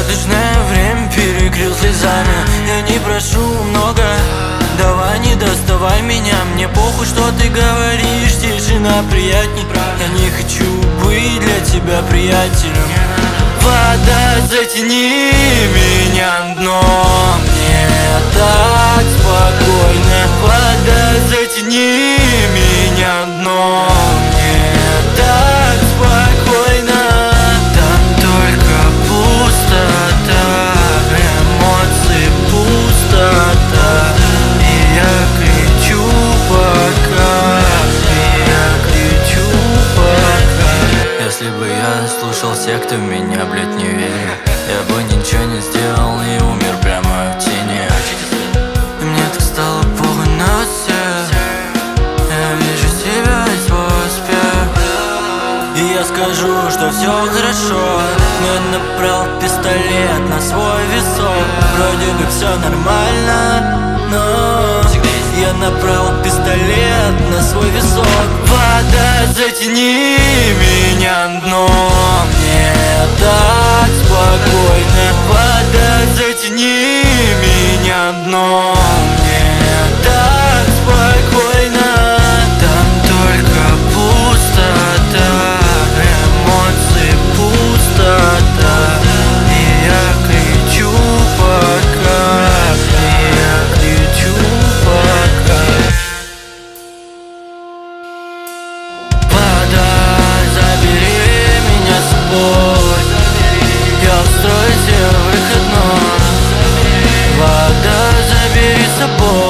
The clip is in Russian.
Радужное время перекрыл слезами. Я не прошу много, давай не доставай меня. Мне похуй, что ты говоришь, тишина приятней. Я не хочу быть для тебя приятелем. Вода, затяни меня дном, мне так спокойно. Вода, затяни меня дном, мне так спокойно. Там только пустота, эмоции пустота. И я кричу пока, и я кричу пока. Если бы я слушал всех, кто в меня, блядь, не верил, я бы ничего не сделал и умер прямо в тени. И мне так стало похуй на всех. Я вижу себя и свой успех. И я скажу, что все хорошо. Но я направил пистолет на свой висок. Вроде бы все нормально, но я направил пистолет на свой висок. Вода, затяни меня дном, мне так спокойно. Вода, затяни меня дном, мне так спокойно. Там только пустота, эмоции пустота. И я кричу пока, и я кричу пока. Вода, забери меня с собой, я устрою себе выходной. Вода, забери с собой.